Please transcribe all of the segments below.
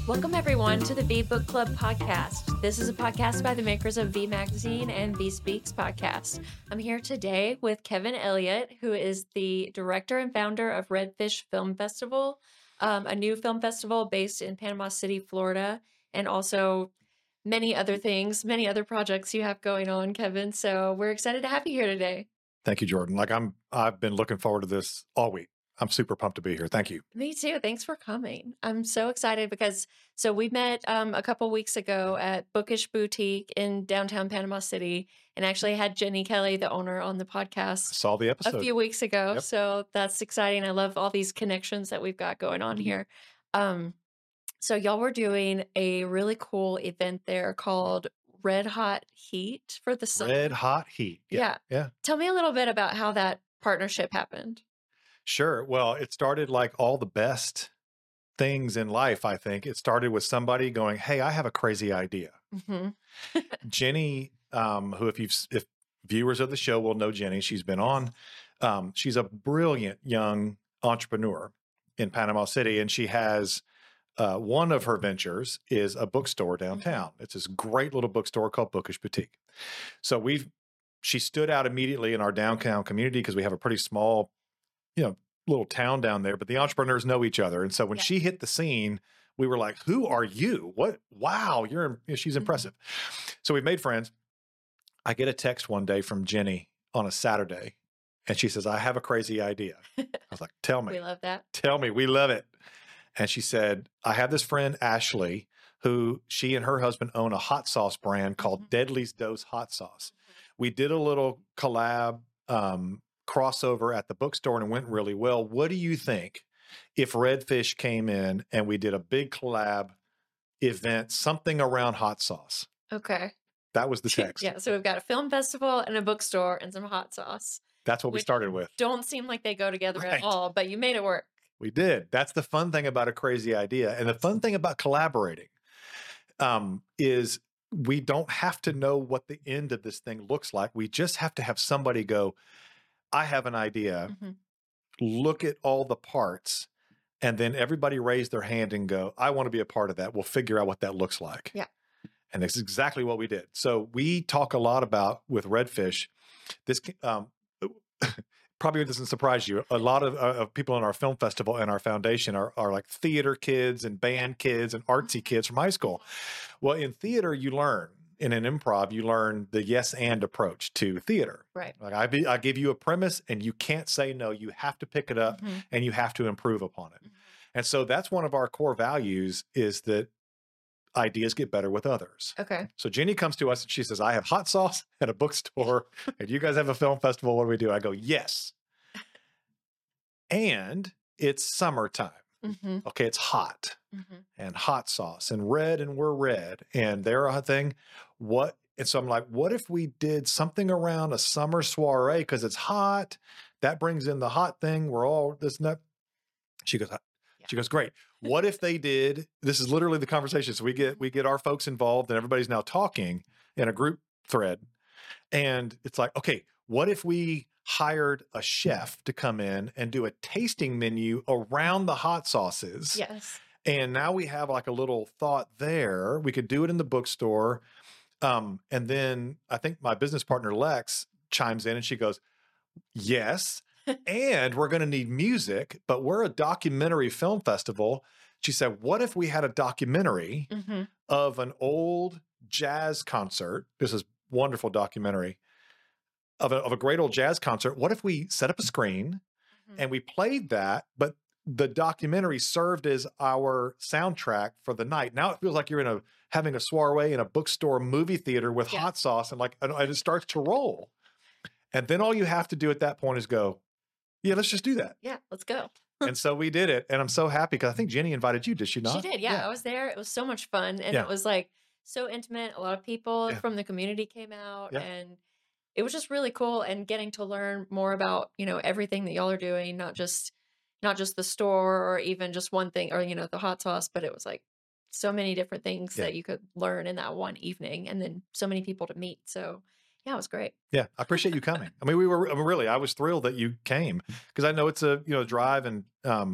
Welcome, everyone, to the V Book Club podcast. This is a podcast by the makers of V Magazine and V Speaks podcast. I'm here today with Kevin Elliott, who is the director and founder of Redfish Film Festival, a new film festival based in Panama City, Florida, and also many other things, many other projects you have going on, Kevin. So we're excited to have you here today. Thank you, Jordan. I've been looking forward to this all week. I'm super pumped to be here. Thank you. Me too. Thanks for coming. I'm so excited because we met a couple weeks ago at Bookish Boutique in downtown Panama City, and actually had Jenny Kelly, the owner, on the I podcast saw the episode a few weeks ago. Yep. So that's exciting. I love all these connections that we've got going on here. So y'all were doing a really cool event there called Red Hot Heat for the summer. Red Hot Heat. Yeah. Tell me a little bit about how that partnership happened. Sure. Well, it started like all the best things in life, I think. It started with somebody going, "Hey, I have a crazy idea." Mm-hmm. Jenny, who if viewers of the show will know Jenny, she's been on. She's a brilliant young entrepreneur in Panama City, and she has one of her ventures is a bookstore downtown. It's this great little bookstore called Bookish Boutique. So she stood out immediately in our downtown community because we have a pretty small, little town down there, but the entrepreneurs know each other. And so when she hit the scene, we were like, "Who are you? What? Wow, she's impressive." So we've made friends. I get a text one day from Jenny on a Saturday, and she says, "I have a crazy idea." I was like, "Tell me." We love that. "Tell me." We love it. And she said, "I have this friend, Ashley, who she and her husband own a hot sauce brand called Deadly's Dose Hot Sauce. We did a little collab crossover at the bookstore and it went really well. What do you think if Redfish came in and we did a big collab event, something around hot sauce?" Okay. That was the text. Yeah. So we've got a film festival and a bookstore and some hot sauce. That's what we started with. Don't seem like they go together Right. at all, but you made it work. We did. That's the fun thing about a crazy idea. And the fun thing about collaborating is we don't have to know what the end of this thing looks like. We just have to have somebody go, "I have an idea. Look at all the parts." And then everybody raise their hand and go, "I want to be a part of that. We'll figure out what that looks like." Yeah. And that's exactly what we did. So we talk a lot about with Redfish, this probably doesn't surprise you. A lot of people in our film festival and our foundation are like theater kids and band kids and artsy kids from high school. Well, in theater, you learn. In an improv, you learn the yes and approach to theater. Right. Like I give you a premise and you can't say no. You have to pick it up and you have to improve upon it. And so that's one of our core values, is that ideas get better with others. Okay. So Jenny comes to us and she says, "I have hot sauce at a bookstore and you guys have a film festival. What do we do?" I go, "Yes." And it's summertime. Okay, it's hot and hot sauce and red, and we're red and they're a thing. And so I'm like, what if we did something around a summer soiree because it's hot? That brings in the hot thing. We're all this and that. She goes, "Great. What if they did?" This is literally the conversation. So we get our folks involved and everybody's now talking in a group thread. And it's like, okay, what if we hired a chef to come in and do a tasting menu around the hot sauces? Yes. And now we have like a little thought there. We could do it in the bookstore. And then I think my business partner, Lex, chimes in and she goes, "Yes. And we're going to need music, but we're a documentary film festival." She said, "What if we had a documentary of an old jazz concert?" This is wonderful documentary of a great old jazz concert. What if we set up a screen and we played that, but the documentary served as our soundtrack for the night? Now it feels like you're having a soiree in a bookstore movie theater with hot sauce and it starts to roll. And then all you have to do at that point is go, "Yeah, let's just do that." Yeah, let's go. And so we did it. And I'm so happy because I think Jenny invited you. Did she not? She did. Yeah, I was there. It was so much fun. And it was like so intimate. A lot of people from the community came out and it was just really cool, and getting to learn more about, everything that y'all are doing, not just the store or even just one thing or, the hot sauce, but it was like so many different things that you could learn in that one evening, and then so many people to meet. So yeah, it was great. Yeah, I appreciate you coming. I mean, I was thrilled that you came because I know it's a drive, and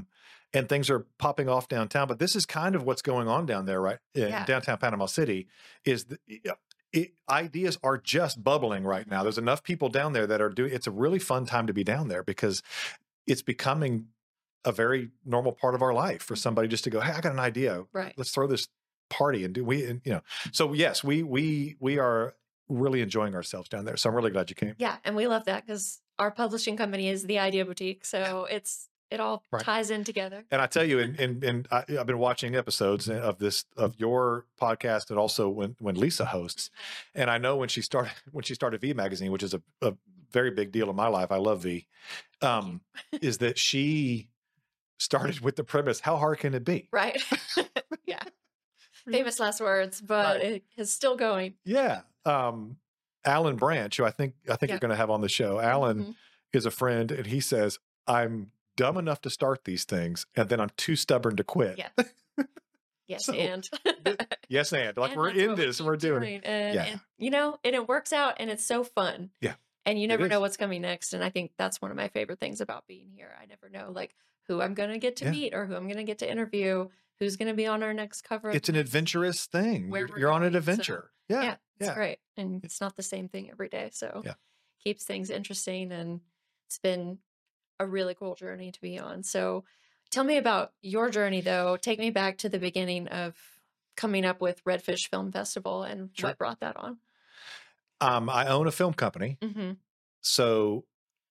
and things are popping off downtown. But this is kind of what's going on down there, right? In Yeah. downtown Panama City is ideas are just bubbling right now. There's enough people down there that are doing, it's a really fun time to be down there because it's becoming a very normal part of our life for somebody just to go, hey, I got an idea. Right. Let's throw this party and so yes, we are really enjoying ourselves down there. So I'm really glad you came. Yeah. And we love that because our publishing company is the Idea Boutique. So it all Right. ties in together. And I tell you, and I've been watching episodes of your podcast, and also when Lisa hosts. And I know when she started V Magazine, which is a very big deal in my life. I love V. Is that she started with the premise, how hard can it be? Right. Yeah. Famous last words, but Right. it is still going. Yeah. Alan Branch, who I think Yeah. you're going to have on the show. Alan Mhm. is a friend, and he says, I'm dumb enough to start these things, and then I'm too stubborn to quit. Yes. Yes, So, and Yes, and like and we're that's in what we this and keep we're doing it. And, Yeah. and it works out and it's so fun. Yeah. And you It never know is. what's coming next. And I think that's one of my favorite things about being here. I never know like who I'm going to get to Yeah. meet or who I'm going to get to interview, who's going to be on our next cover. of It's an the adventurous thing. where You're, we're you're on an going, so, adventure. Yeah. Yeah, it's Yeah. great. And it's not the same thing every day. So Yeah. keeps things interesting. And it's been a really cool journey to be on. So tell me about your journey, though. Take me back to the beginning of coming up with Redfish Film Festival and Sure. what brought that on. I own a film company. Mm-hmm. So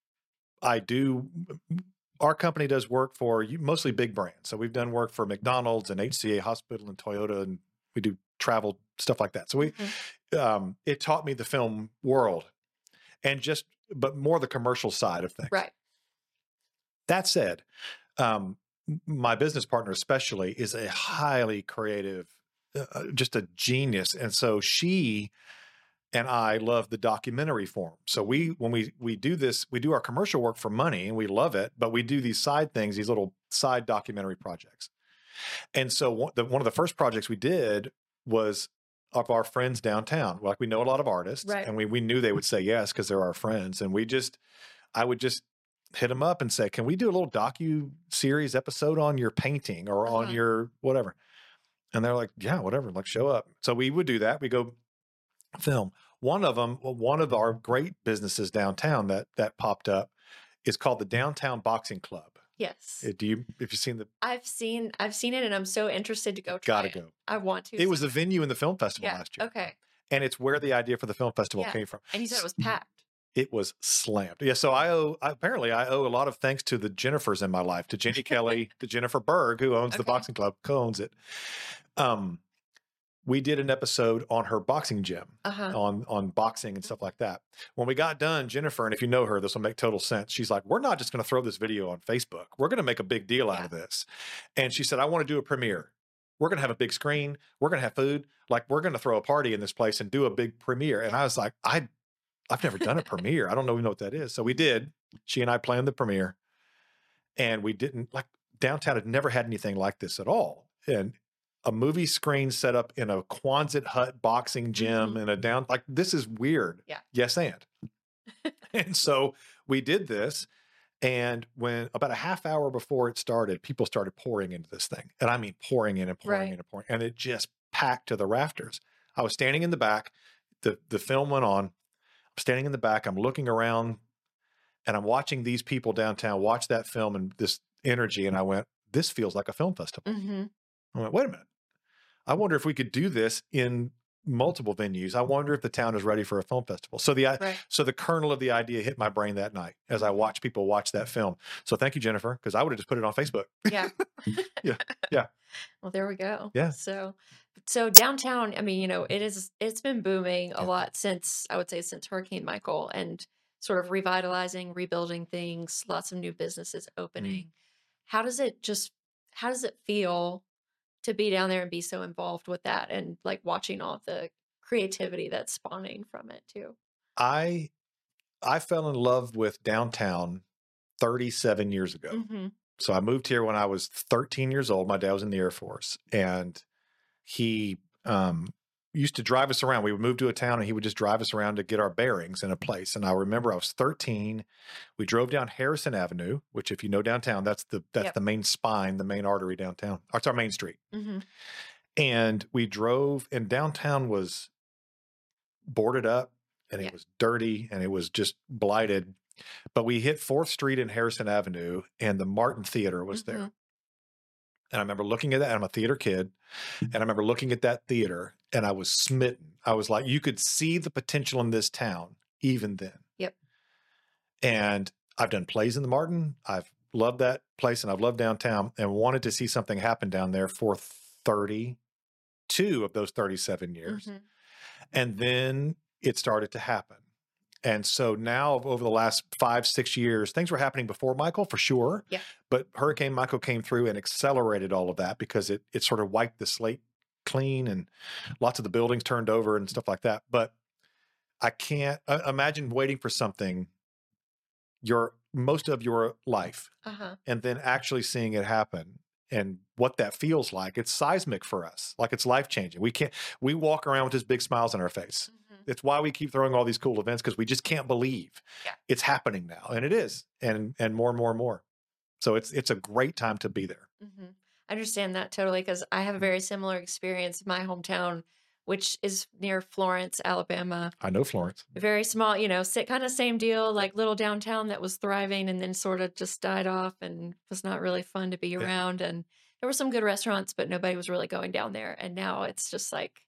our company does work for mostly big brands. So we've done work for McDonald's and HCA Hospital and Toyota, and we do travel stuff like that. So it taught me the film world but more the commercial side of things. Right. That said, my business partner especially is a highly creative, just a genius. And so she and I love the documentary form. So when we do this, we do our commercial work for money and we love it, but we do these side things, these little side documentary projects. And so one of the first projects we did was of our friends downtown. Like we know a lot of artists, Right. and we knew they would say yes because they're our friends. And I would just hit them up and say, can we do a little docu-series episode on your painting or on your whatever? And they're like, yeah, whatever, like show up. So we would do that. We go film. One of our great businesses downtown that popped up is called the Downtown Boxing Club. Yes. If you've seen I've seen it and I'm so interested to go try gotta it. go. I want to. It was the venue in the film festival Yeah. last year. Okay. And it's where the idea for the film festival Yeah. came from. And you said it was packed. It was slammed. Yeah. So I owe a lot of thanks to the Jennifers in my life, to Jenny Kelly, to Jennifer Berg, who owns the Okay. boxing club, co-owns it. We did an episode on her boxing gym, on boxing and stuff like that. When we got done, Jennifer, and if you know her, this will make total sense. She's like, we're not just going to throw this video on Facebook. We're going to make a big deal out of this. And she said, I want to do a premiere. We're going to have a big screen. We're going to have food. Like we're going to throw a party in this place and do a big premiere. And I was like, I've never done a premiere. I don't even know what that is. So we did. She and I planned the premiere, and we didn't downtown had never had anything like this at all. And a movie screen set up in a Quonset hut boxing gym and this is weird. Yeah. Yes. And so we did this. And when about a half hour before it started, people started pouring into this thing. And I mean, pouring in and pouring in and pouring. And it just packed to the rafters. I was standing in the back. The film went on. I'm standing in the back. I'm looking around and I'm watching these people downtown watch that film and this energy. And I went, this feels like a film festival. Mm-hmm. I went, wait a minute. I wonder if we could do this in multiple venues. I wonder if the town is ready for a film festival. So the kernel of the idea hit my brain that night as I watched people watch that film. So thank you, Jennifer, because I would have just put it on Facebook. Yeah. Yeah. Well, there we go. Yeah. So downtown, I mean, it's been booming a lot since Hurricane Michael, and sort of revitalizing, rebuilding things, lots of new businesses opening. How does it feel to be down there and be so involved with that and like watching all of the creativity that's spawning from it too? I fell in love with downtown 37 years ago. Mm-hmm. So I moved here when I was 13 years old. My dad was in the Air Force, and he used to drive us around. We would move to a town and he would just drive us around to get our bearings in a place. And I remember I was 13. We drove down Harrison Avenue, which if you know downtown, that's Yep. the main spine, the main artery downtown. It's our main street. Mhm. And we drove, and downtown was boarded up and Yeah. it was dirty and it was just blighted. But we hit 4th Street and Harrison Avenue, and the Martin Theater was there. Mhm. And I remember looking at that. I'm a theater kid. And I remember looking at that theater and I was smitten. I was like, you could see the potential in this town even then. Yep. And I've done plays in the Martin. I've loved that place and I've loved downtown and wanted to see something happen down there for 32 of those 37 years. Mhm. And then it started to happen. And so now over the last 5, 6 years, things were happening before Michael for sure. Yeah. But Hurricane Michael came through and accelerated all of that because it sort of wiped the slate clean and lots of the buildings turned over and stuff like that. But I can't imagine waiting for something most of your life Uh-huh. and then actually seeing it happen and what that feels like. It's seismic for us. Like it's life changing. We walk around with just big smiles on our face. Mhm. It's why we keep throwing all these cool events because we just can't believe it's happening now. And it is. And more and more and more. So it's a great time to be there. Mhm. I understand that totally because I have a very similar experience in my hometown, which is near Florence, Alabama. I know Florence. Very small, kind of same deal, like little downtown that was thriving and then sort of just died off and was not really fun to be Yeah. around. And there were some good restaurants, but nobody was really going down there. And now it's just like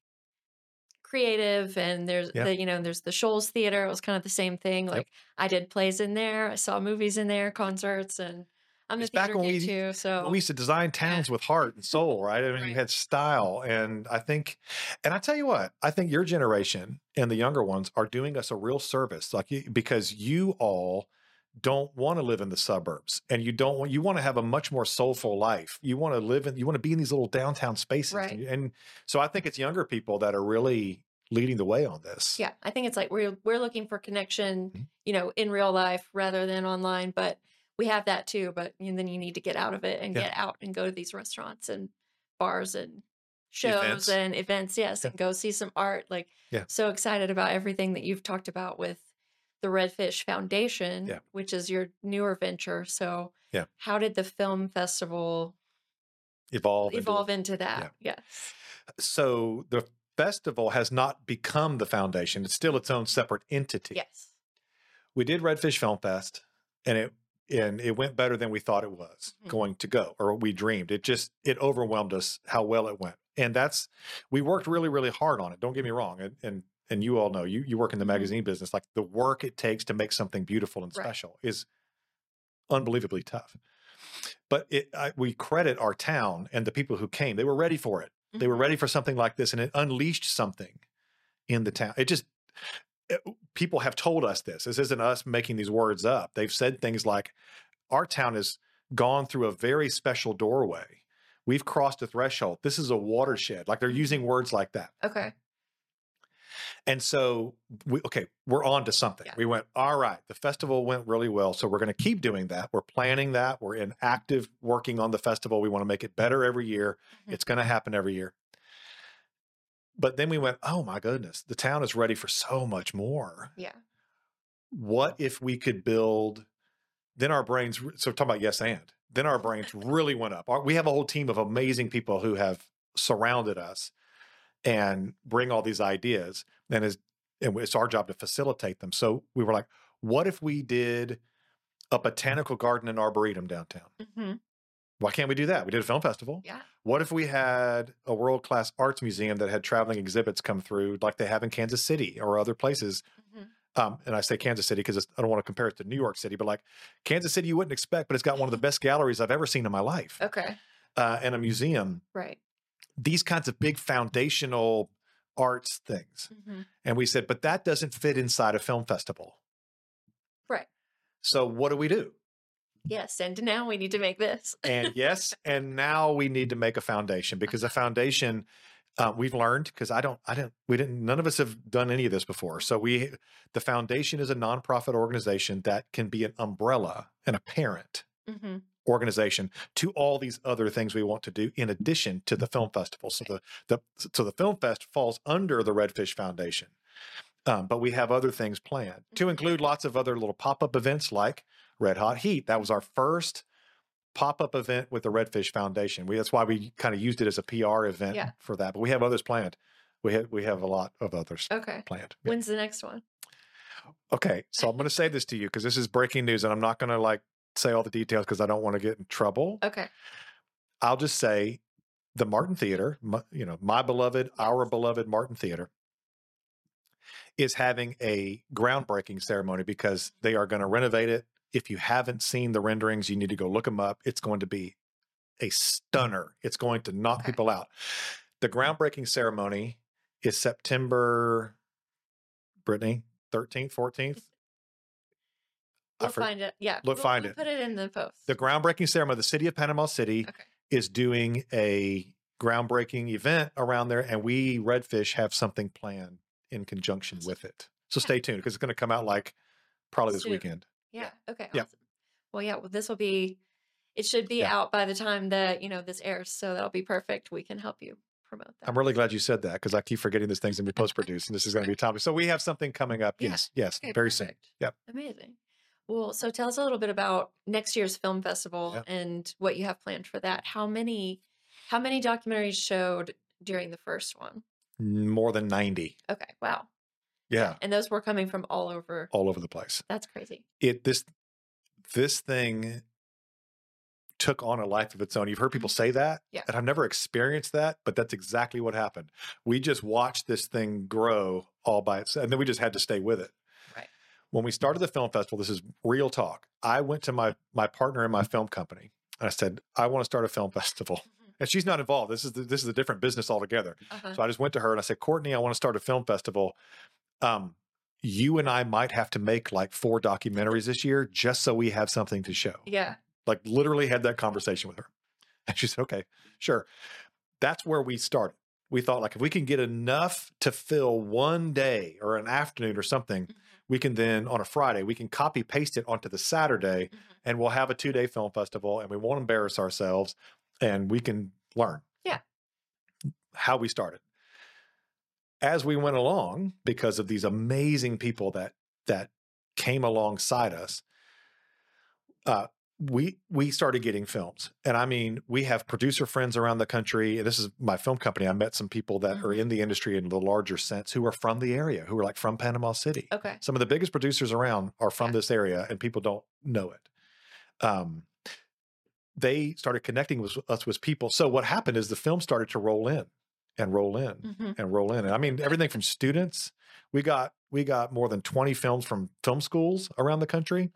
creative and there's Yeah. there's the Shoals Theater. It was kind of the same thing. Yep. Like I did plays in there, I saw movies in there, concerts, and I'm a It's back theater when kid too. So we used to design towns with heart and soul, right? I mean, you Right. had style. And I tell you what, I think your generation and the younger ones are doing us a real service, because you all don't want to live in the suburbs and you want to have a much more soulful life. You want to be in these little downtown spaces. Right. And so I think it's younger people that are really leading the way on this. yeah, I think it's like we're looking for connection, Mhm. in real life rather than online, but we have that too, but then you need to get out of it and Yeah. get out and go to these restaurants and bars and shows Events. and events, yes, Yeah. and go see some art. Like Yeah. so excited about everything that you've talked about with the Redfish Foundation, Yeah. which is your newer venture. So Yeah. how did the film festival Evolve. into that? Yes. So the festival has not become the foundation. It's still its own separate entity. Yes. We did Redfish Film Fest and it went better than we thought it was Mhm. going to go, or we dreamed. It overwhelmed us how well it went. And we worked really, really hard on it. Don't get me wrong. And you all know, you work in the Mhm. magazine business, like the work it takes to make something beautiful and Right. special is unbelievably tough. But we credit our town and the people who came. They were ready for it. They were Mhm. ready for something like this, and it unleashed something in the town. People have told us this. This isn't us making these words up. They've said things like, our town has gone through a very special doorway. We've crossed a threshold. This is a watershed. Like they're using words like that. Okay. And so, we're on to something. Yeah. We went, all right, the festival went really well. So we're going to keep doing that. We're planning that. We're in active working on the festival. We want to make it better every year. Mhm. It's going to happen every year. But then we went, oh my goodness, the town is ready for so much more. Yeah. What if we could build, then our brains, so talking about yes and, then our brains really went up. We have a whole team of amazing people who have surrounded us and bring all these ideas. And it's our job to facilitate them. So we were like, what if we did a botanical garden and arboretum downtown? hmm Why can't we do that? We did a film festival. Yeah. What if we had a world-class arts museum that had traveling exhibits come through like they have in Kansas City or other places? hmm And I say Kansas City because I don't want to compare it to New York City, but like Kansas City, you wouldn't expect, but it's got one of the best galleries I've ever seen in my life, Okay. and a museum. Right. These kinds of big foundational arts things. hmm And we said, but that doesn't fit inside a film festival. Right. So what do we do? Yes. And now we need to make this. And yes, and now we need to make a foundation because a foundation, we've learned, because none of us have done any of this before. So the foundation is a nonprofit organization that can be an umbrella and a parent hmm organization to all these other things we want to do in addition to the film festival. So the film fest falls under the Redfish Foundation. But we have other things planned to include lots of other little pop-up events like Red Hot Heat. That was our first pop-up event with the Redfish Foundation. That's why we kind of used it as a PR event for that. But we have others planned. We have a lot of others planned. Yeah. When's the next one? Okay, so I'm going to say this to you because this is breaking news, and I'm not going to like say all the details because I don't want to get in trouble. Okay. I'll just say the Martin Theater, our beloved Martin Theater, is having a groundbreaking ceremony because they are going to renovate it. If you haven't seen the renderings, you need to go look them up. It's going to be a stunner. It's going to knock people out. The groundbreaking ceremony is September, Brittany, 13th, 14th. We'll find it. Yeah. We'll put it in the post. The groundbreaking ceremony, the city of Panama City is doing a groundbreaking event around there, and we, Redfish, have something planned in conjunction with it. So stay tuned because it's going to come out like probably this weekend. Yeah. Okay. Awesome. Well, this will be, it should be out by the time that, this airs. So that'll be perfect. We can help you promote that. I'm really glad you said that because I keep forgetting these things and we post-produce and this is going to be topic. So we have something coming up. Yes. Okay, very soon. Yep. Amazing. Well, so tell us a little bit about next year's film festival and what you have planned for that. How many documentaries showed during the first one? More than 90. Okay. Wow. Yeah. And those were coming from all over the place. That's crazy. This thing took on a life of its own. You've heard people say that, and I've never experienced that, but that's exactly what happened. We just watched this thing grow all by itself, and then we just had to stay with it. Right. When we started the film festival, this is real talk. I went to my partner in my film company, and I said, I want to start a film festival. And she's not involved. This is a different business altogether. So I just went to her and I said, Courtney, I want to start a film festival. You and I might have to make like 4 documentaries this year just so we have something to show. Yeah. Like literally had that conversation with her. And she said, okay, sure. That's where we started. We thought like if we can get enough to fill one day or an afternoon or something, we can then on a Friday, we can copy paste it onto the Saturday and we'll have a 2-day film festival and we won't embarrass ourselves and we can learn how we started. As we went along, because of these amazing people that came alongside us, we started getting films. And I mean, we have producer friends around the country. This is my film company. I met some people that are in the industry in the larger sense who are from the area, who are like from Panama City. Okay. Some of the biggest producers around are from this area and people don't know it. They started connecting with us with people. So what happened is the film started to roll in and roll in and roll in. And I mean, everything from students, we got more than 20 films from film schools around the country.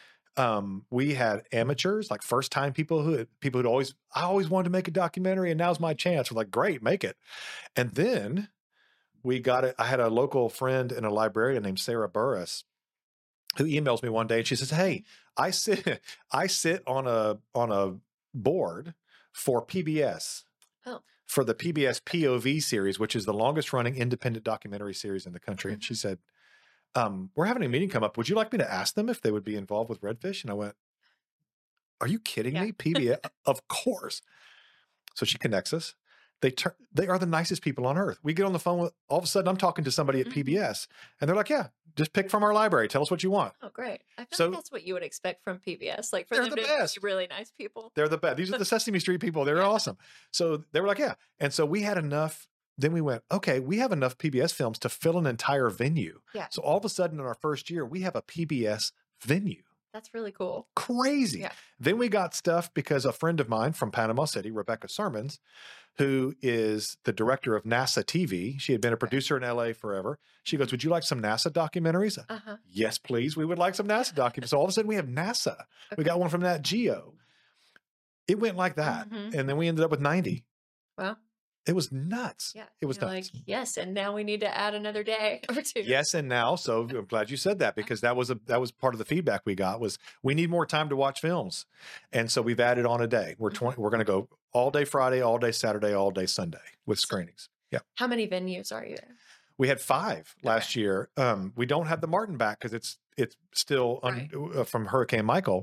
We had amateurs, like first time people who'd I always wanted to make a documentary and now's my chance. We're like, great, make it. And then we got it. I had a local friend and a librarian named Sarah Burris who emails me one day and she says, hey, I sit on a board for PBS. Oh. For the PBS POV series, which is the longest running independent documentary series in the country. And she said, we're having a meeting come up. Would you like me to ask them if they would be involved with Redfish? And I went, are you kidding me? PBS? Of course. So she connects us. They are the nicest people on earth. We get on the phone with, all of a sudden I'm talking to somebody at PBS and they're like, yeah, just pick from our library. Tell us what you want. Oh, great. I feel like that's what you would expect from PBS. Like for them to be really nice people. They're the best. These are the Sesame Street people. They're awesome. So they were like, yeah. And so we had enough. Then we went, okay, we have enough PBS films to fill an entire venue. Yeah. So all of a sudden in our first year, we have a PBS venue. That's really cool. Crazy. Yeah. Then we got stuff because a friend of mine from Panama City, Rebecca Sermons, who is the director of NASA TV. She had been a producer in LA forever. She goes, would you like some NASA documentaries? Yes, please. We would like some NASA documentaries. So all of a sudden we have NASA. We got one from Nat Geo. It went like that. And then we ended up with 90. Wow. It was nuts. Yeah. It was nuts. Like, yes, and now we need to add another day or 2. Yes, and now. So I'm glad you said that because that was part of the feedback we got was we need more time to watch films. And so we've added on a day. We're going to go all day Friday, all day Saturday, all day Sunday with screenings. Yeah. How many venues are you in? We had 5 last year. We don't have the Martin back because it's still from Hurricane Michael.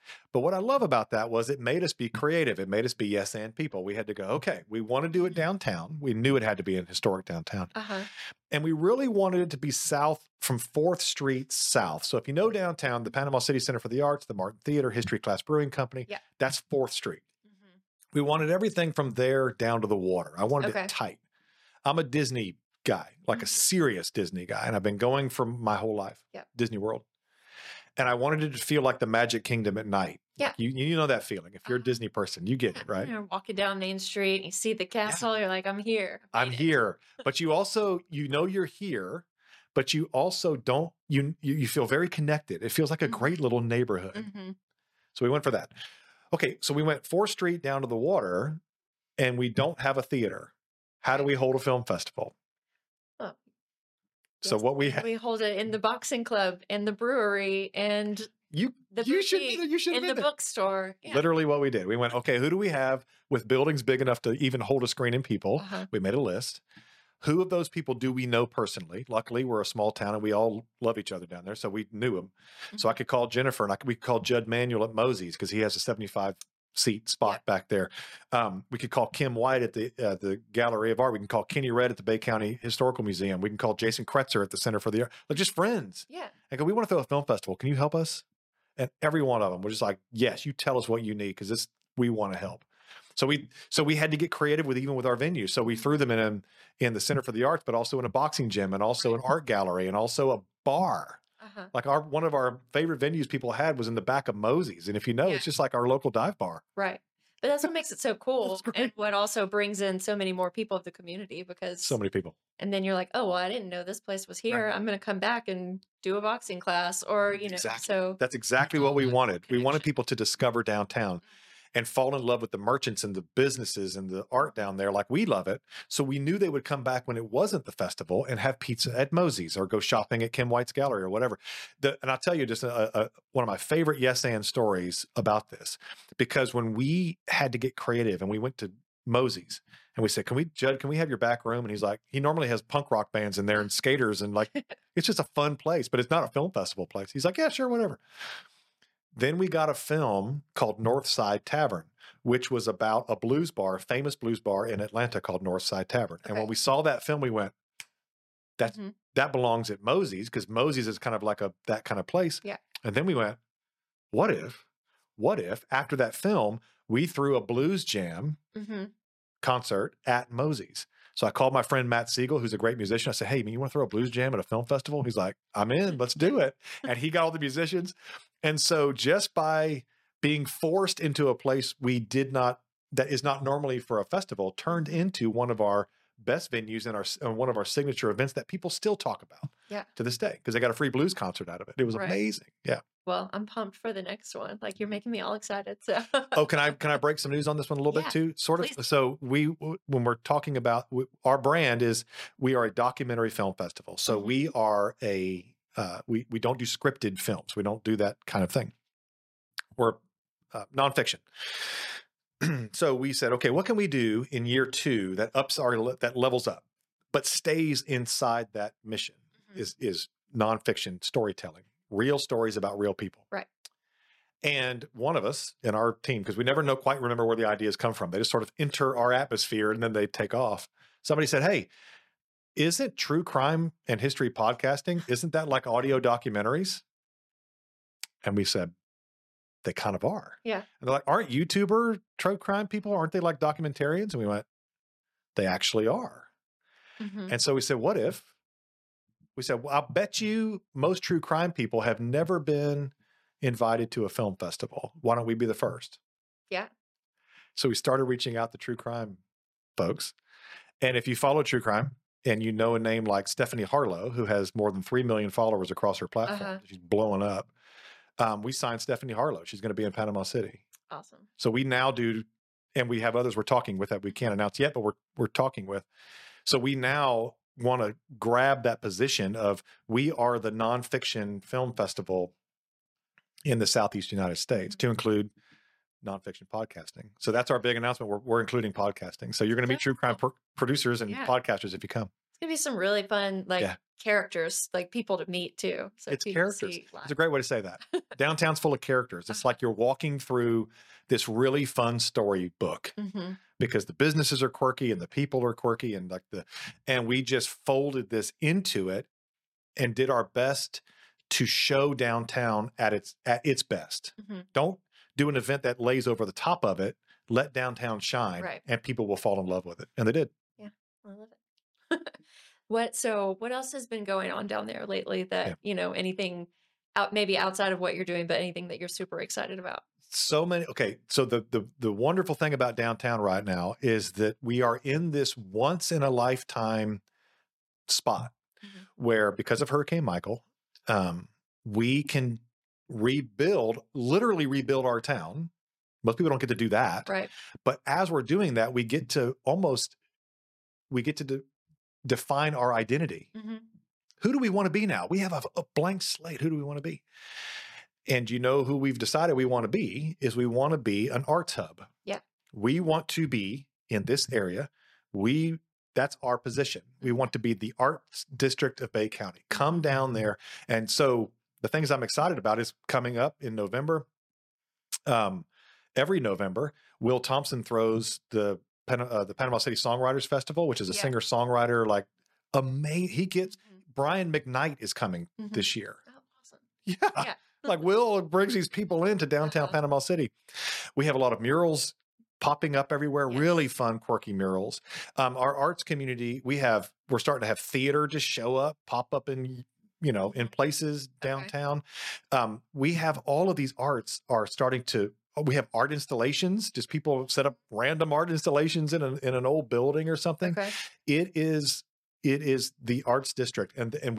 But what I love about that was it made us be creative. It made us be yes and people. We had to go, okay, we want to do it downtown. We knew it had to be in historic downtown. And we really wanted it to be south from 4th Street south. So if you know downtown, the Panama City Center for the Arts, the Martin Theater, History Class Brewing Company, that's 4th Street. We wanted everything from there down to the water. I wanted it tight. I'm a Disney guy, like a serious Disney guy. And I've been going for my whole life, Disney World. And I wanted it to feel like the Magic Kingdom at night. Yeah. You know that feeling. If you're a Disney person, you get it, right? You're walking down Main Street and you see the castle. You're like, I'm here. I'm here. But you also, you're here, but you also don't, you feel very connected. It feels like a great little neighborhood. So we went for that. Okay. So we went 4th Street down to the water and we don't have a theater. How do we hold a film festival? So what we hold it in the boxing club, in the brewery, and you should in the bookstore. Yeah. Literally what we did. We went, okay, who do we have with buildings big enough to even hold a screen and people? We made a list. Who of those people do we know personally? Luckily, we're a small town and we all love each other down there. So we knew them. So I could call Jennifer and we could call Judd Manuel at Mosey's because he has a 75 seat spot back there. We could call Kim White at the Gallery of Art. We can call Kenny Red at the Bay County Historical Museum. We can call Jason Kretzer at the Center for the Art. Like just friends. Yeah. And go, we want to throw a film festival. Can you help us? And every one of them was just like, yes, you tell us what you need because we want to help. So we had to get creative even with our venues. So we threw them in the Center for the Arts, but also in a boxing gym and also an art gallery and also a bar. Like one of our favorite venues people had was in the back of Mosey's. And if you know, it's just like our local dive bar. Right. But that's what makes it so cool. And what also brings in so many more people of the community because so many people. And then you're like, oh, well, I didn't know this place was here. I'm going to come back and do a boxing class or, so. That's exactly what we wanted. We wanted people to discover downtown and fall in love with the merchants and the businesses and the art down there like we love it. So we knew they would come back when it wasn't the festival and have pizza at Mosey's or go shopping at Kim White's gallery or whatever. And I'll tell you just one of my favorite yes and stories about this, because when we had to get creative and we went to Mosey's and we said, Judd, can we have your back room? And he's like, he normally has punk rock bands in there and skaters and like, it's just a fun place, but it's not a film festival place. He's like, yeah, sure, whatever. Then we got a film called Northside Tavern, which was about a blues bar, a famous blues bar in Atlanta called Northside Tavern. And when we saw that film, we went, that belongs at Mosey's because Mosey's is kind of like that kind of place. Yeah. And then we went, what if after that film, we threw a blues jam concert at Mosey's? So I called my friend Matt Siegel, who's a great musician. I said, hey, man, you want to throw a blues jam at a film festival? He's like, I'm in, let's do it. And he got all the musicians. And so just by being forced into a place that is not normally for a festival, turned into one of our best venues and one of our signature events that people still talk about to this day because they got a free blues concert out of it. It was amazing. Yeah. Well, I'm pumped for the next one. Like you're making me all excited. So. Oh, can I break some news on this one a little bit too? Sort of. Please. So when we're talking about our brand we are a documentary film festival. So we are we don't do scripted films. We don't do that kind of thing. We're nonfiction. So we said, okay, what can we do in year 2 that levels up, but stays inside that mission is nonfiction storytelling, real stories about real people. Right. And one of us in our team, because we never quite remember where the ideas come from. They just sort of enter our atmosphere and then they take off. Somebody said, hey, isn't true crime and history podcasting, isn't that like audio documentaries? And we said, they kind of are. Yeah. And they're like, aren't YouTuber true crime people? Aren't they like documentarians? And we went, they actually are. And so we said, what if? We said, well, I'll bet you most true crime people have never been invited to a film festival. Why don't we be the first? Yeah. So we started reaching out to true crime folks. And if you follow true crime and you know a name like Stephanie Harlow, who has more than 3 million followers across her platform, she's blowing up. We signed Stephanie Harlow. She's going to be in Panama City. Awesome. So we now do, and we have others we're talking with that we can't announce yet, but we're talking with. So we now want to grab that position of we are the nonfiction film festival in the Southeast United States to include nonfiction podcasting. So that's our big announcement. We're including podcasting. So you're going to meet true crime producers and podcasters if you come. It's going to be some really fun, characters, like people to meet too. So It's people characters. see It's a great way to say that. Downtown's full of characters. It's Uh-huh. like you're walking through this really fun storybook Mhm. because the businesses are quirky and the people are quirky and and we just folded this into it and did our best to show downtown at its best. Mhm. Don't do an event that lays over the top of it. Let downtown shine, Right. and people will fall in love with it, and they did. Yeah. I love it. What else has been going on down there lately Yeah. that, anything out maybe outside of what you're doing, but anything that you're super excited about? So many. Okay, so the wonderful thing about downtown right now is that we are in this once in a lifetime spot Mhm. where, because of Hurricane Michael, we can literally rebuild our town. Most people don't get to do that, Right. but as we're doing that, we get to define our identity. Mhm. Who do we want to be now? We have a blank slate. Who do we want to be? And you know who we've decided we want to be is we want to be an arts hub. Yeah. We want to be in this area. That's our position. We want to be the arts district of Bay County. Come down there. And so the things I'm excited about is coming up in November. Every November, Will Thompson throws the Panama City Songwriters Festival, which is a Yeah. singer-songwriter, like amazing. Mhm. Brian McKnight is coming Mhm. this year. Oh, awesome. Yeah. Yeah. Like Will brings these people into downtown Uh-huh. Panama City. We have a lot of murals popping up everywhere, Yes. really fun, quirky murals. Our arts community, we're starting to have theater just pop up in places downtown. We have all of these arts are starting to, we have art installations, just people set up random art installations in an old building or something. Okay. It is the arts district. And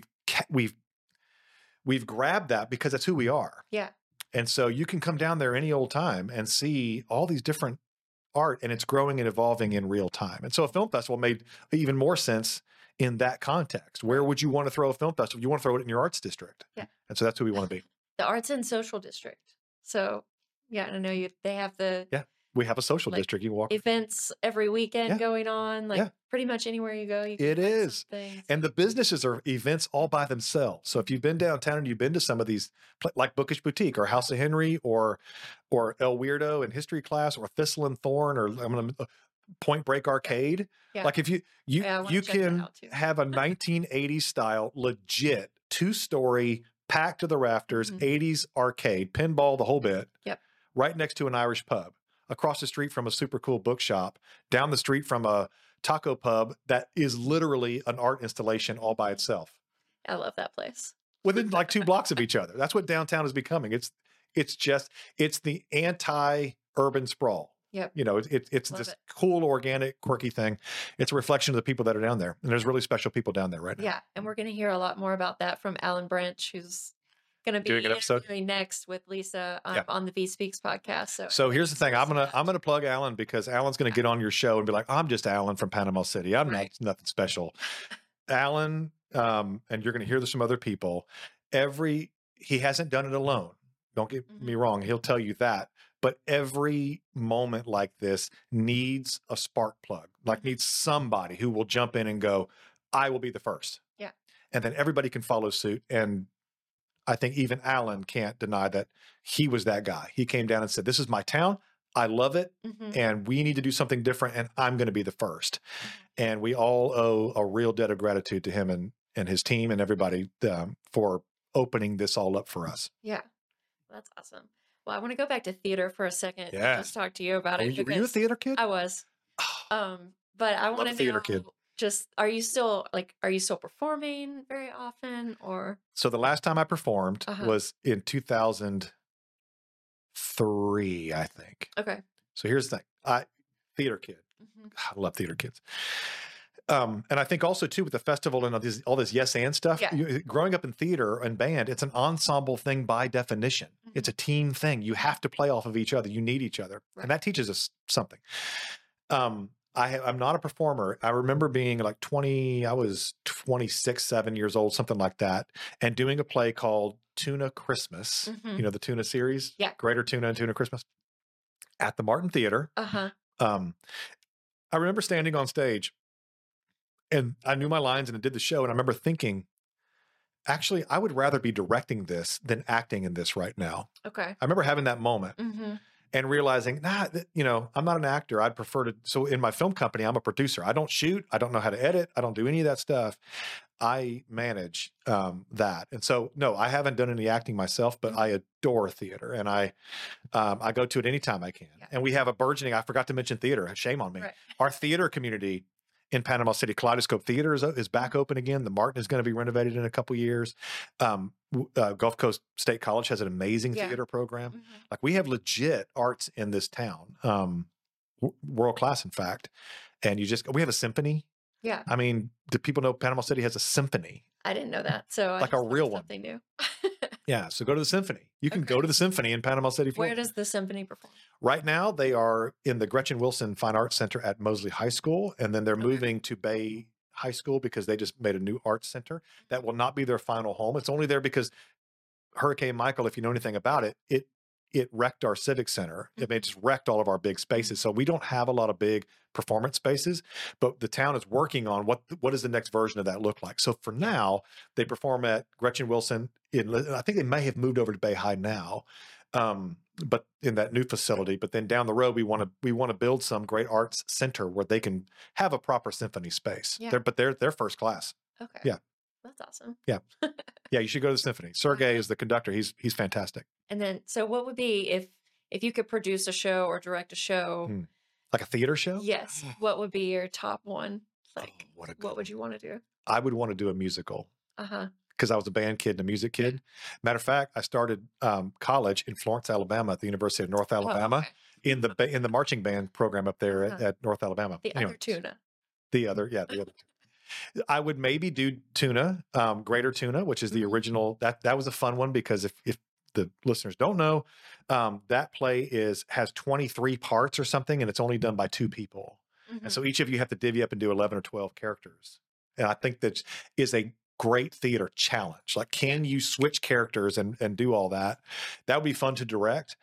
we've grabbed that because that's who we are. Yeah. And so you can come down there any old time and see all these different art, and it's growing and evolving in real time. And so a film festival made even more sense in that context. Where would you want to throw a film festival? You want to throw it in your arts district. Yeah. And so that's who we want to be. The Arts and Social District. So, yeah, I know they have the We have a social Like, district. You walk. events every weekend Yeah. going on. Like Yeah. pretty much anywhere you go, you can It find is. something. And the businesses are events all by themselves. So if you've been downtown and you've been to some of these, like Bookish Boutique or House of Henry or El Weirdo in history class or Thistle and Thorn or Point Break Arcade, Yeah. like if you Yeah, I wanna you check that can out too. have a 1980s style legit 2-story packed to the rafters Mhm. 80s arcade, pinball, the whole bit. Yep. Right next to an Irish pub, across the street from a super cool bookshop, down the street from a taco pub that is literally an art installation all by itself I love that place. within like 2 blocks of each other. That's what downtown is becoming. It's the anti-urban sprawl. Yep. It's Love this it. cool, organic, quirky thing. It's a reflection of the people that are down there. And there's really special people down there right now. Yeah. And we're going to hear a lot more about that from Alan Branch, who's going to be Doing an episode? interviewing next with Lisa Yeah. on the V Speaks podcast. So here's the thing. I'm gonna plug Alan because Alan's gonna get on your show and be like, I'm just Alan from Panama City. I'm Right. not nothing special. Alan, and you're gonna hear this from other people. He hasn't done it alone. Don't get me wrong. He'll tell you that. But every moment like this needs a spark plug, like needs somebody who will jump in and go, I will be the first. Yeah. And then everybody can follow suit. And I think even Alan can't deny that he was that guy. He came down and said, this is my town. I love it. Mhm. And we need to do something different. And I'm going to be the first. And we all owe a real debt of gratitude to him and his team and everybody for opening this all up for us. Yeah. That's awesome. Well, I want to go back to theater for a second. Yeah. Just talk to you about Were it. you a because theater kid? I was. But I want a to theater know, kid. just are you still performing very often, or So the last time I performed Uh-huh. was in 2003, I think. okay? So here's the thing. Theater kid. Mhm. I love theater kids. And I think also too with the festival and all this yes and stuff. Yeah. Growing up in theater and band, it's an ensemble thing by definition. It's a team thing. You have to play off of each other. You need each other, Right. and that teaches us something. I'm not a performer. I remember being like 20. I was 26, 7 years old, something like that, and doing a play called Tuna Christmas. Mhm. You know the Tuna series, Yeah. Greater Tuna and Tuna Christmas, at the Martin Theater. Uh huh. I remember standing on stage And I knew my lines and I did the show. And I remember thinking, actually, I would rather be directing this than acting in this right now. Okay. I remember having that moment and realizing, I'm not an actor. I'd prefer to. So in my film company, I'm a producer. I don't shoot. I don't know how to edit. I don't do any of that stuff. I manage that. And so, no, I haven't done any acting myself, but I adore theater, and I go to it anytime I can. Yeah. And we have a burgeoning, I forgot to mention theater. Shame on me. Right. Our theater community in Panama City, Kaleidoscope Theater is back open again. The Martin is going to be renovated in a couple years. Gulf Coast State College has an amazing theater program. Like, we have legit arts in this town, world class, in fact. And we have a symphony. Yeah. I mean, do people know Panama City has a symphony? I didn't know that. So like a real one. Something new. Yeah. So go to the symphony. You can go to the symphony in Panama City, Florida. Where does the symphony perform? Right now, they are in the Gretchen Wilson Fine Arts Center at Mosley High School. And then they're moving to Bay High School because they just made a new arts center. That will not be their final home. It's only there because Hurricane Michael, if you know anything about it, it wrecked our civic center. It just wrecked all of our big spaces. So we don't have a lot of big performance spaces, but the town is working on what does the next version of that look like. So for now, they perform at Gretchen Wilson. I think they may have moved over to Bay High now, but in that new facility. But then down the road, we want to build some great arts center where they can have a proper symphony space. Yeah. They're first class. Okay. Yeah. That's awesome. Yeah. Yeah, you should go to the symphony. Sergey is the conductor. He's fantastic. And then, so what would be if you could produce a show or direct a show? Like a theater show? Yes. What would be your top one? Like, what would you want to do? I would want to do a musical. Because I was a band kid and a music kid. Matter of fact, I started college in Florence, Alabama, at the University of North Alabama, in the marching band program up there at North Alabama. The other tuna. The other tuna. I would maybe do Tuna, Greater Tuna, which is the original. That was a fun one because if the listeners don't know, that play has 23 parts or something, and it's only done by 2 people. And so each of you have to divvy up and do 11 or 12 characters. And I think that is a great theater challenge. Like, can you switch characters and do all that? That would be fun to direct.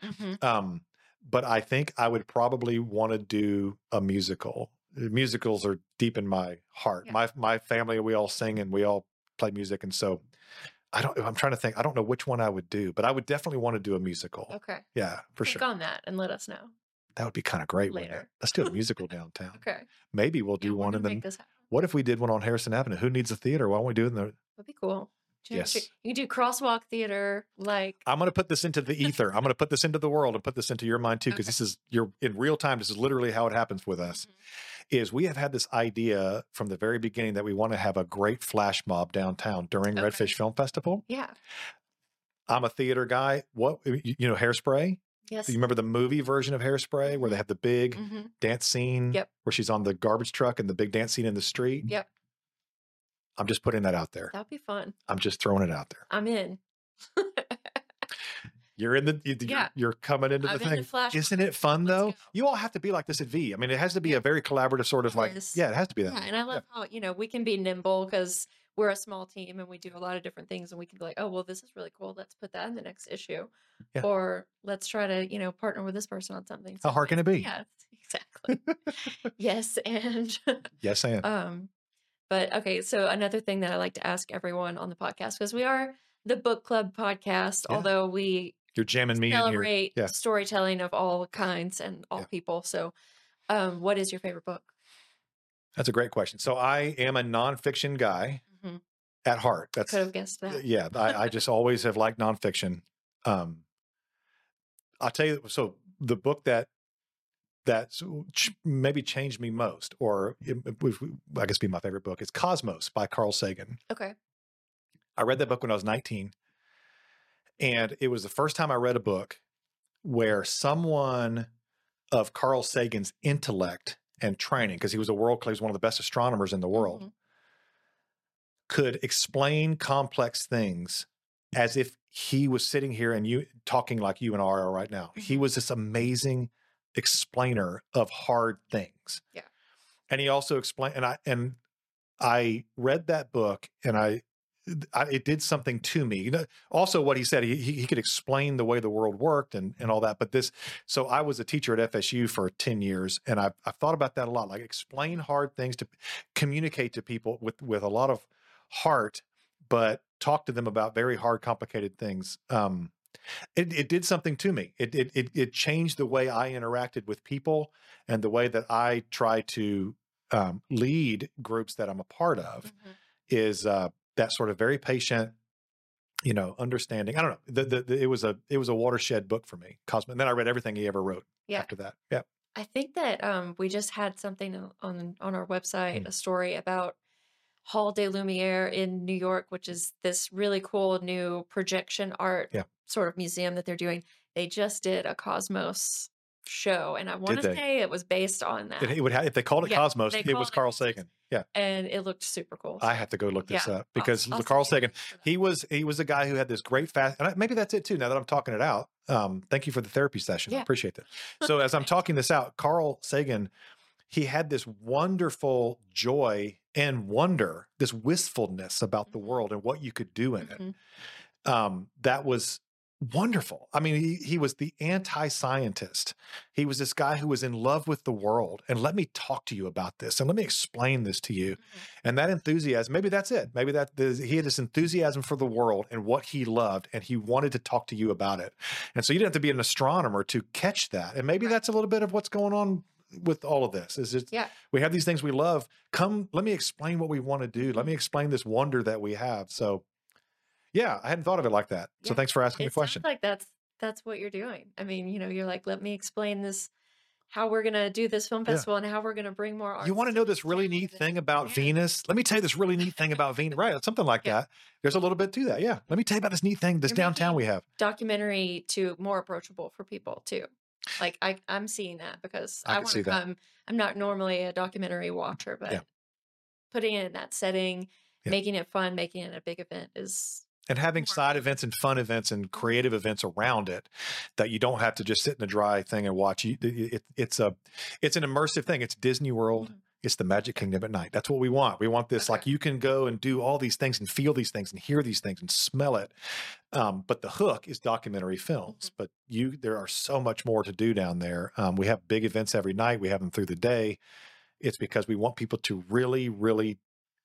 But I think I would probably want to do a musical. Musicals are deep in my heart. Yeah. My family, we all sing and we all play music. And so I'm trying to think, I don't know which one I would do, but I would definitely want to do a musical. Okay. Yeah, for sure. Click on that and let us know. That would be kind of great later. Let's do a musical downtown. Okay. Maybe we'll do one. And then what if we did one on Harrison Avenue? Who needs a theater? Why don't we do it in the... That'd be cool. Yes. You can do crosswalk theater. Like, I'm going to put this into the ether. I'm going to put this into the world and put this into your mind too. Because you're in real time. This is literally how it happens with us. Is we have had this idea from the very beginning that we want to have a great flash mob downtown during Redfish Film Festival. Yeah. I'm a theater guy. Hairspray? Yes. You remember the movie version of Hairspray where they have the big dance scene where she's on the garbage truck and the big dance scene in the street? Yep. I'm just putting that out there. That'd be fun. I'm just throwing it out there. I'm in. You're in you're coming into the thing. Isn't it fun though? You all have to be like this at V. I mean, it has to be a very collaborative sort of it has to be that. Yeah, and I love how, we can be nimble because we're a small team and we do a lot of different things, and we can be like, oh, well, this is really cool. Let's put that in the next issue. Yeah. Or let's try to, partner with this person on something. How hard can it be? Yeah, exactly. Yes. And yes. And but okay. So another thing that I like to ask everyone on the podcast, because we are the book club podcast, although you're jamming me in here. Celebrate storytelling of all kinds and all people. So what is your favorite book? That's a great question. So I am a nonfiction guy at heart. Could have guessed that. Yeah. I just always have liked nonfiction. I'll tell you, so the book that maybe changed me most, or I guess be my favorite book, is Cosmos by Carl Sagan. Okay. I read that book when I was 19. And it was the first time I read a book where someone of Carl Sagan's intellect and training, because he was one of the best astronomers in the world, could explain complex things as if he was sitting here and talking like you and I are right now. He was this amazing explainer of hard things. Yeah. And he also explained, and I read that book, and it did something to me. Also what he said, he could explain the way the world worked and all that. But so I was a teacher at FSU for 10 years, and I've thought about that a lot. Like, explain hard things, to communicate to people with a lot of heart, but talk to them about very hard, complicated things. It did something to me. It changed the way I interacted with people and the way that I try to lead groups that I'm a part of. Is that sort of very patient, understanding. I don't know. It was a watershed book for me, Cosmo. And then I read everything he ever wrote after that. Yeah. I think that we just had something on our website, a story about Hall des Lumières in New York, which is this really cool new projection art sort of museum that they're doing. They just did a Cosmos show, and I want to say it was based on that. If they called it Cosmos, it was Carl Sagan. Yeah. And it looked super cool. I have to go look this up, because Carl Sagan, he was a guy who had this great and maybe that's it too, now that I'm talking it out. Thank you for the therapy session. I appreciate that. So as I'm talking this out, Carl Sagan, he had this wonderful joy and wonder, this wistfulness about the world and what you could do in it. That was wonderful. I mean, he was the anti-scientist. He was this guy who was in love with the world. And let me talk to you about this, and let me explain this to you. And that enthusiasm, maybe that's it. Maybe he had this enthusiasm for the world and what he loved, and he wanted to talk to you about it. And so you didn't have to be an astronomer to catch that. And maybe that's a little bit of what's going on with all of this. We have these things we love. Come, let me explain what we want to do. Let me explain this wonder that we have. So yeah, I hadn't thought of it like that. So thanks for asking the question. Sounds like that's what you're doing. I mean, you're like, let me explain this, how we're going to do this film festival and how we're going to bring more art. You want to know this really neat thing about Venus? Let me tell you this really neat thing about Venus. Right. Something like that. There's a little bit to that. Yeah. Let me tell you about this neat thing, this downtown we have. Documentary to more approachable for people too. Like I'm seeing that, because I want to come. I'm not normally a documentary watcher, but putting it in that setting, making it fun, making it a big event and having side events and fun events and creative events around it, that you don't have to just sit in a dry thing and watch. It's an immersive thing. It's Disney World. It's the Magic Kingdom at night. That's what we want. We want this, like, you can go and do all these things and feel these things and hear these things and smell it. But the hook is documentary films. But there are so much more to do down there. We have big events every night. We have them through the day. It's because we want people to really, really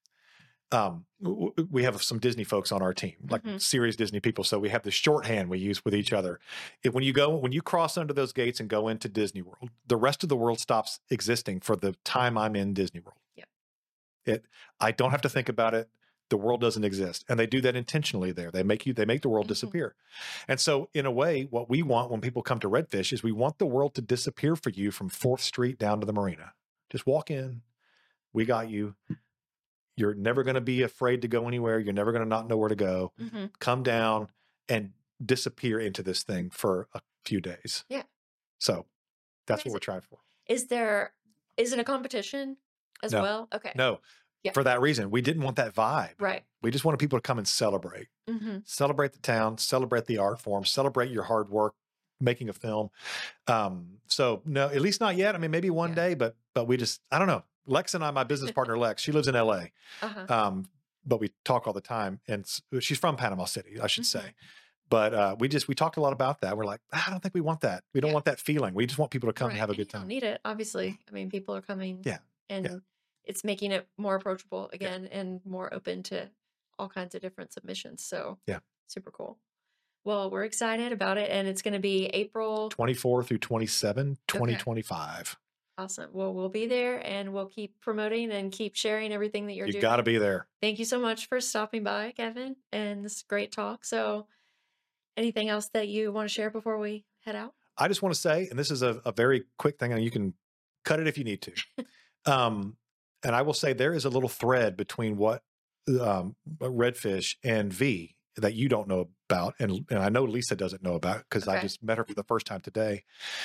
we have some Disney folks on our team, like serious Disney people. So we have the shorthand we use with each other. When you cross under those gates and go into Disney World, the rest of the world stops existing for the time I'm in Disney World. I don't have to think about it. The world doesn't exist. And they do that intentionally there. They make the world disappear. And so in a way, what we want when people come to Redfish is we want the world to disappear for you from 4th Street down to the marina. Just walk in. We got you. You're never going to be afraid to go anywhere. You're never going to not know where to go. Come down and disappear into this thing for a few days. Yeah. So that's what we're trying for. Is it a competition as well? Okay. No. Yeah. For that reason, we didn't want that vibe. Right. We just wanted people to come and celebrate. Celebrate the town, celebrate the art form, celebrate your hard work making a film. So no, at least not yet. I mean, maybe one day, but we just, I don't know. Lex and I, my business partner, Lex, she lives in LA, but we talk all the time, and she's from Panama City, I should say. But we talked a lot about that. We're like, I don't think we want that. We don't want that feeling. We just want people to come and have a good time. You don't need it, obviously. I mean, people are coming. And it's making it more approachable again and more open to all kinds of different submissions. So super cool. Well, we're excited about it, and it's going to be April 24 through 27, 2025. Awesome. Well, we'll be there, and we'll keep promoting and keep sharing everything that you're doing. You got to be there. Thank you so much for stopping by, Kevin, and this great talk. So anything else that you want to share before we head out? I just want to say, and this is a very quick thing, and you can cut it if you need to. And I will say there is a little thread between what Redfish and V that you don't know about, and I know Lisa doesn't know about, because I just met her for the first time today.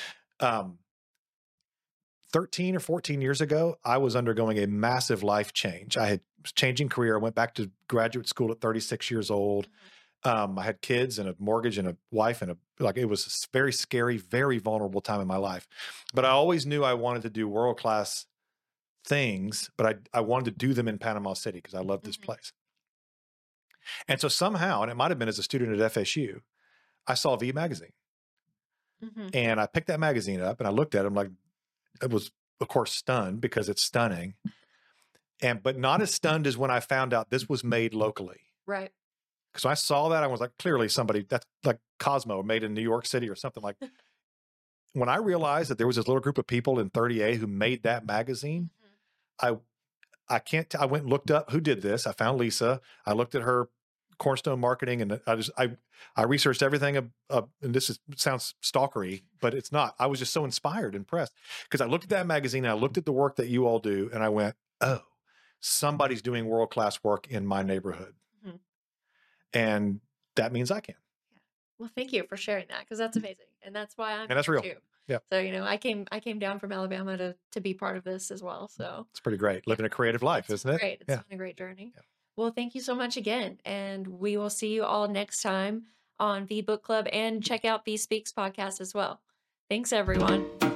13 or 14 years ago, I was undergoing a massive life change. I was changing career. I went back to graduate school at 36 years old. I had kids and a mortgage and a wife, and it was a very scary, very vulnerable time in my life. But I always knew I wanted to do world-class things, but I wanted to do them in Panama City because I love this place. And so somehow, and it might have been as a student at FSU, I saw V Magazine. And I picked that magazine up and I looked at it. I'm like, I was, of course, stunned because it's stunning. But not as stunned as when I found out this was made locally. Right. Because I saw that, I was like, clearly somebody, that's like Cosmo made in New York City or something like. When I realized that there was this little group of people in 30A who made that magazine, I went and looked up who did this. I found Lisa. I looked at her Cornerstone Marketing, and I researched everything. And this sounds stalkery, but it's not. I was just so inspired, impressed, because I looked at that magazine and I looked at the work that you all do, and I went, oh, somebody's doing world-class work in my neighborhood. And that means I can. Yeah. Well, thank you for sharing that, because that's amazing. And that's why I'm And that's here real. too. Yeah. So, I came down from Alabama to be part of this as well. So it's pretty great. Living a creative life, isn't it? Great. It's been a great journey. Yeah. Well, thank you so much again. And we will see you all next time on V Book Club, and check out V Speaks podcast as well. Thanks, everyone.